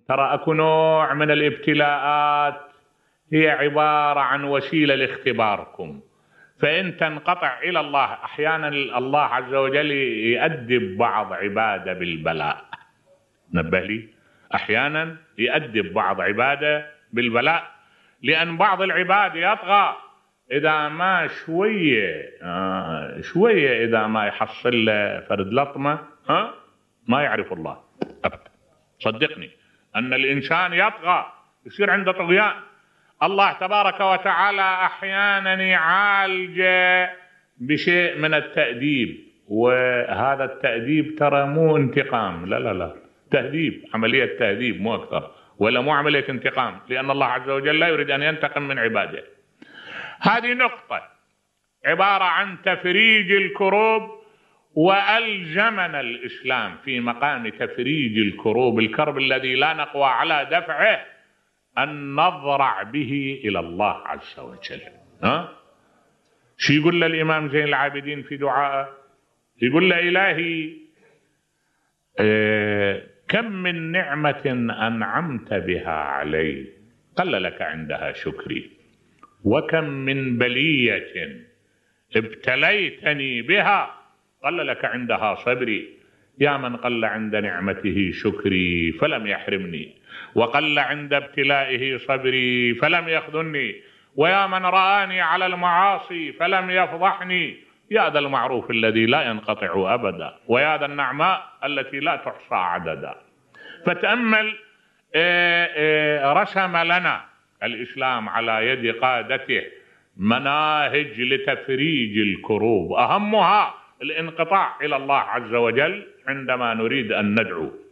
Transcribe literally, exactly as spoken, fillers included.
ترى اكو نوع من الابتلاءات هي عبارة عن وسيلة لاختباركم، فإن تنقطع إلى الله أحيانا الله عز وجل يؤدب بعض عباده بالبلاء. نبه لي، أحيانا يؤدب بعض عباده بالبلاء، لأن بعض العباد يطغى إذا ما شوية آه شوية إذا ما يحصل له فرد لطمة ها ما يعرف الله أبدا. صدقني أن الإنسان يطغى، يصير عنده طغيان. الله تبارك وتعالى أحيانا يعالجه بشيء من التأديب، وهذا التأديب ترى مو انتقام، لا لا لا، تهذيب، عملية تهذيب مو أكثر، ولا مو عملية انتقام، لأن الله عز وجل لا يريد أن ينتقم من عباده. هذه نقطة عبارة عن تفريج الكروب، وألزمنا الإسلام في مقام تفريج الكروب، الكرب الذي لا نقوى على دفعه، أن نضرع به إلى الله عز وجل. ها؟ شو يقول له الإمام زين العابدين في دعائه؟ يقول له: إلهي اه كم من نعمة أنعمت بها علي قل لك عندها شكري، وكم من بلية ابتليتني بها قل لك عندها صبري. يا من قل عند نعمته شكري فلم يحرمني، وقل عند ابتلائه صبري فلم يخذلني، ويا من رآني على المعاصي فلم يفضحني. يا ذا المعروف الذي لا ينقطع أبدا، ويا ذا النعماء التي لا تحصى عددا. فتأمل رسم لنا الإسلام على يد قادته مناهج لتفريج الكروب، أهمها الانقطاع إلى الله عز وجل عندما نريد أن ندعو.